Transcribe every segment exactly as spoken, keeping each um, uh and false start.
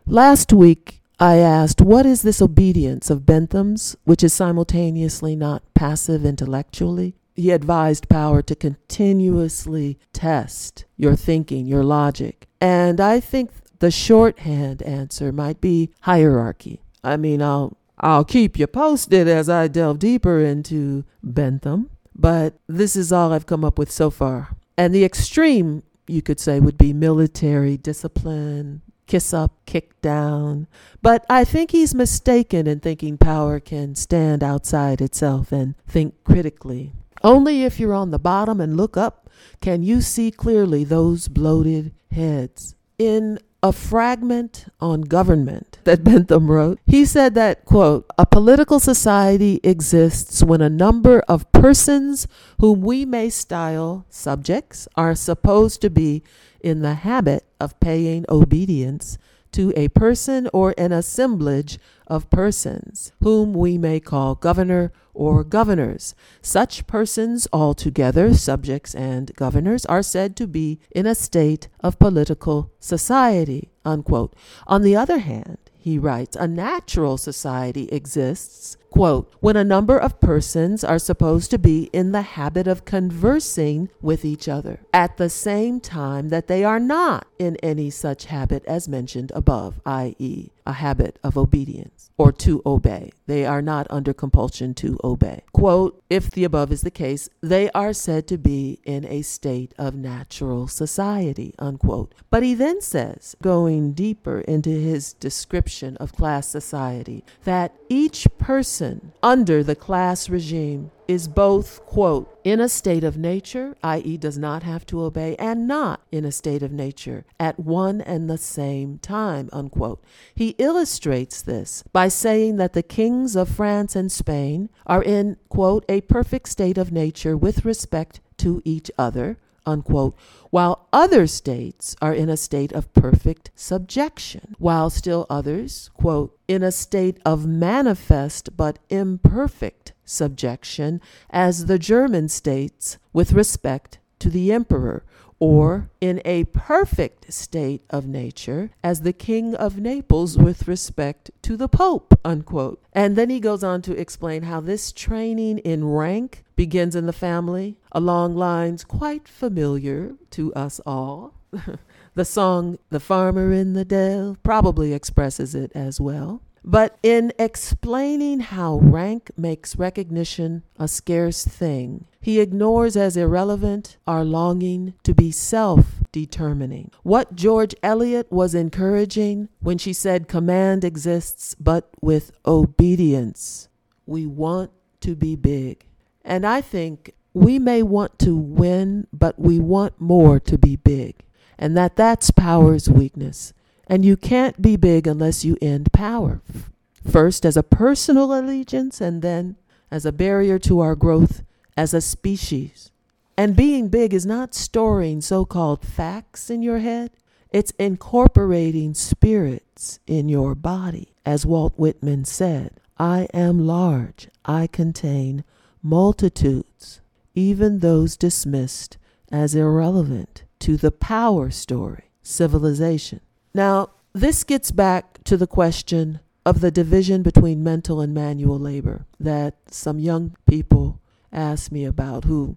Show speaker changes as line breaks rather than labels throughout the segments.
Last week, I asked, what is this obedience of Bentham's, which is simultaneously not passive intellectually? He advised power to continuously test your thinking, your logic. And I think the shorthand answer might be hierarchy. I mean, I'll I'll keep you posted as I delve deeper into Bentham, but this is all I've come up with so far. And the extreme, you could say, would be military discipline, kiss up, kick down. But I think he's mistaken in thinking power can stand outside itself and think critically. Only if you're on the bottom and look up can you see clearly those bloated heads. In a fragment on government that Bentham wrote, he said that, quote, a political society exists when a number of persons whom we may style subjects are supposed to be in the habit of paying obedience to a person or an assemblage of persons, whom we may call governor or governors. Such persons altogether, subjects and governors, are said to be in a state of political society, unquote. On the other hand, he writes, a natural society exists, quote, when a number of persons are supposed to be in the habit of conversing with each other at the same time that they are not in any such habit as mentioned above, that is, a habit of obedience or to obey. They are not under compulsion to obey. Quote, if the above is the case, they are said to be in a state of natural society, unquote. But he then says, going deeper into his description of class society, that each person under the class regime is both, quote, in a state of nature, that is does not have to obey, and not in a state of nature at one and the same time, unquote. He illustrates this by saying that the kings of France and Spain are in, quote, a perfect state of nature with respect to each other, unquote, while other states are in a state of perfect subjection, while still others, quote, in a state of manifest but imperfect subjection, as the German states with respect to the emperor, or in a perfect state of nature as the king of Naples with respect to the Pope, unquote. And then he goes on to explain how this training in rank begins in the family along lines quite familiar to us all. The song The Farmer in the Dell probably expresses it as well. But in explaining how rank makes recognition a scarce thing, he ignores as irrelevant our longing to be self-determining. What George Eliot was encouraging when she said command exists but with obedience. We want to be big. And I think we may want to win, but we want more to be big. And that that's power's weakness. And you can't be big unless you end power. First as a personal allegiance, and then as a barrier to our growth as a species. And being big is not storing so-called facts in your head. It's incorporating spirits in your body. As Walt Whitman said, I am large. I contain multitudes, even those dismissed as irrelevant to the power story, civilization. Now, this gets back to the question of the division between mental and manual labor that some young people asked me about, who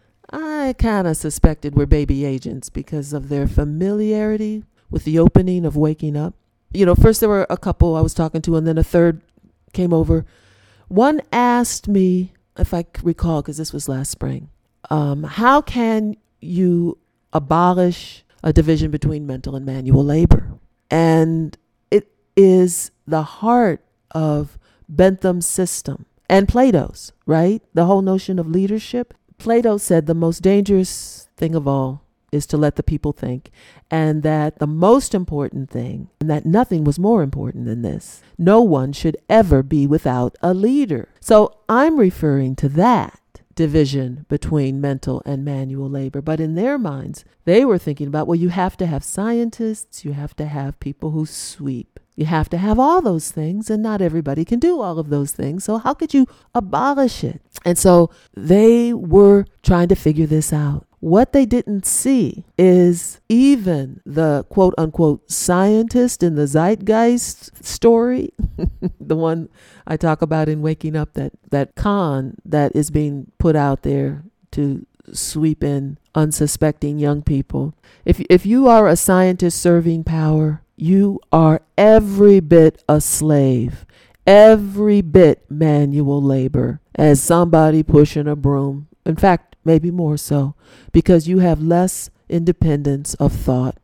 I kind of suspected were baby agents because of their familiarity with the opening of Waking Up. You know, first there were a couple I was talking to, and then a third came over. One asked me, if I recall, because this was last spring, um, how can you abolish a division between mental and manual labor? And it is the heart of Bentham's system and Plato's, right? The whole notion of leadership. Plato said the most dangerous thing of all is to let the people think, and that the most important thing, and that nothing was more important than this, no one should ever be without a leader. So I'm referring to that division between mental and manual labor. But in their minds, they were thinking about, well, you have to have scientists, you have to have people who sweep, you have to have all those things, and not everybody can do all of those things. So how could you abolish it? And so they were trying to figure this out. What they didn't see is even the quote unquote scientist in the zeitgeist story, the one I talk about in Waking Up, that, that con that is being put out there to sweep in unsuspecting young people. If, if you are a scientist serving power, you are every bit a slave, every bit manual labor as somebody pushing a broom. In fact, maybe more so, because you have less independence of thought.